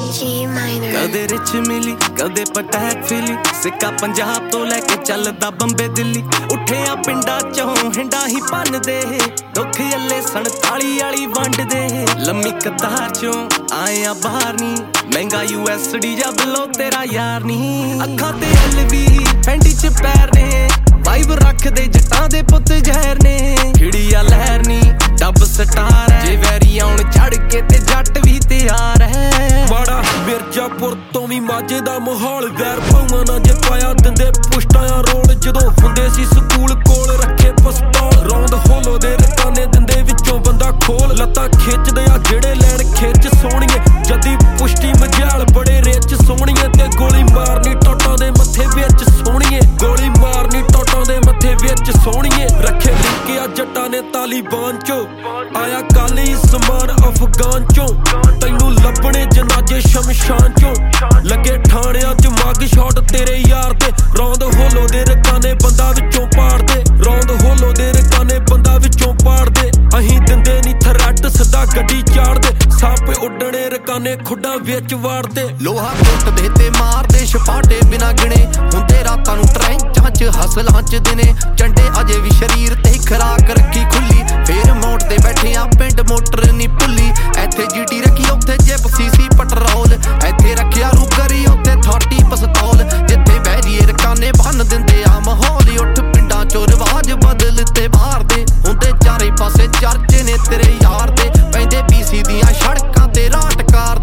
ਕਦੇ ਰਿਚ ਮਿਲੀ ਕਦੇ ਪਟੈਕ ਫਿਲੀ ਸਿੱਕਾ ਪੰਜਾਬ ਤੋਂ ਲੈ ਕੇ ਚੱਲਦਾ ਬੰਬੇ ਦਿੱਲੀ ਉੱਠਿਆ ਪਿੰਡਾਂ ਚੋਂ ਹਿੰਡਾ ਹੀ ਭੰਨਦੇ ਦੁੱਖ ਅੱਲੇ 47 ਵਾਲੀ ਵੰਡਦੇ ਲੰਮੀ ਕਤਾਰ ਚੋਂ ਆਇਆ ਬਾਹਰ ਨੀ ਮਹਿੰਗਾ USD ਜਾਂ ਬਲੋ ਤੇਰਾ ਯਾਰ ਨੀ ਅੱਖਾਂ ਤੇ LV ਫੈਂਡੀ ਚ ਪੈਰ ਨੇ ਵਾਈਬ ਰੱਖਦੇ ਜੱਟਾਂ ਦੇ ਪੁੱਤ ਜ਼ਹਿਰ ਨੇ ਖਿੜੀਆ ਲਹਿਰ ਨੀ ਡੱਬ ਸਟਾਰ ਹੈ ਜੇ ਵੈਰੀ ਆਉਣ ਚੜ ਕੇ ਤੇ ਜੱਟ ਵੀ ਤਿਆਰ ਹੈ ਮਾੜਾ ਮਿਰਜ਼ਾਪੁਰ ਤੋਂ ਵੀ ਮਾਝੇ ਦਾ ਮਾਹੌਲ ਵੈਰ ਭਾਵਾਂ ਨਾ ਜੇ ਪਾਇਆ ਦਿੰਦੇ ਪੁਸ਼ਟਾਂ ਰੋਲ ਜਦੋਂ ਹੁੰਦੇ ਸੀ ਸਕੂਲ ਕੋਲ ਰੱਖੇ ਪਿਸਤੌਲ ਰੌਂਦ ਹੋਲੋ ਦੇ ਰਕਾਨੇ ਦਿੰਦੇ ਵਿੱਚੋਂ ਬੰਦਾ ਖੋਲ ਲੱਤਾਂ ਖਿੱਚਦੇ ਆ ਜਿਹੜੇ ਲੈਣ ਖਿੱਚ ਸੋਹਣੀਏ ਜਦੀ ਪੁਸ਼ਟੀ ਮਝਾਲ ਬੜੇ ਰਿਚ ਸੋਹਣੀਏ ਤੇ ਗੋਲੀ ਮਾਰਨੀ ਟੋਟਾਂ ਦੇ ਮੱਥੇ ਵਿੱਚ ਸੋਹਣੀਏ ਗੋਲੀ ਮਾਰਨੀ ਟੋਟਾਂ ਦੇ ਮੱਥੇ ਵਿੱਚ ਸੋਹਣੀਏ ਰੱਖੇ ਲਿੰਕਿਆ ਜੱਟਾਂ ਨੇ ਤਾਲੀਬਾਨ ਚੋਂ ਆਇਆ ਕੱਲ ਹੀ ਸਮਾਨ ਅਫਗਾਨ ਚੋਂ ਤੈਨੂੰ ਲੱਭਣੇ ਜਨਾਜੇ ਸ਼ਮਸ਼ਾਨ ਚੋਂ ਲੱਗੇ ਠਾਣਿਆਂ ਚ ਮੱਗ ਸ਼ਾਟ ਤੇਰੇ ਯਾਰ ਤੇ ਰੌਂਦ ਹੋਲੋ ਦੇ ਰਕਾਨੇ ਬੰਦਾ ਵਿੱਚੋਂ ਪਾੜਦੇ ਰੌਂਦ ਹੋਲੋ ਦੇ ਰਕਾਨੇ ਬੰਦਾ ਵਿੱਚੋਂ ਪਾੜਦੇ ਅਹੀਂ ਦਿੰਦੇ ਨੀ ਥਰੱਟ ਸਿੱਧਾ ਗੱਡੀ ਚਾੜਦੇ ਸੱਪ ਉੱਡਣੇ ਰਕਾਨੇ ਖੁੱਡਾਂ ਵਿੱਚ ਵਾੜਦੇ ਲੋਹਾ ਟੁੱਟਦੇ ਤੇ ਮਾਰਦੇ ਛਪਾਟੇ ਬਿਨਾ ਗਿਣੇ ਹੁੰਦੇ ਰਾਤਾਂ ਨੂੰ ਟਰੈਂਚਾਂ ਚ ਹਸਲਾਂ ਚ ਦਿਨੇ ਚੰਡੇ ਅਜੇ ਵੀ ਸ਼ਰੀਰ ਤੇ ਖਰਾਕ ਰੱਖੀ ਖੁੱਲੀ ਫੇਰ ਮੋੜ ਤੇ ਬੈਠੇ ਆ ਪਿੰਡ ਮੋਟਰ ਨੀ ਭੁੱਲੀ ਇੱਥੇ GT ਰੱਖੀ ਉੱਥੇ ਜਿਪ CC ਪਟਰੋਲ ਇੱਥੇ ਰੱਖਿਆ ਰੂਗਰੀ ਉੱਥੇ 30 ਪਿਸਤੌਲ ਜਿੱਥੇ ਬਹਿਰੀਏ ਰਕਾਨੇ ਬੰਨ ਦਿੰਦੇ ਆ ਮਾਹੌਲ ਉੱਠ ਪਿੰਡਾਂ ਚੋਂ ਰਿਵਾਜ ਬਦਲ ਤੇ ਬਾਹਰ ਦੇ ਹੁੰਦੇ ਚਾਰੇ ਪਾਸੇ ਚਰਚੇ ਨੇ ਤੇਰੇ ਯਾਰ ਦੇ ਪੈਂਦੇ BC ਦੀਆਂ ਸੜਕਾਂ ਤੇ ਰਾਟ ਕਾਰ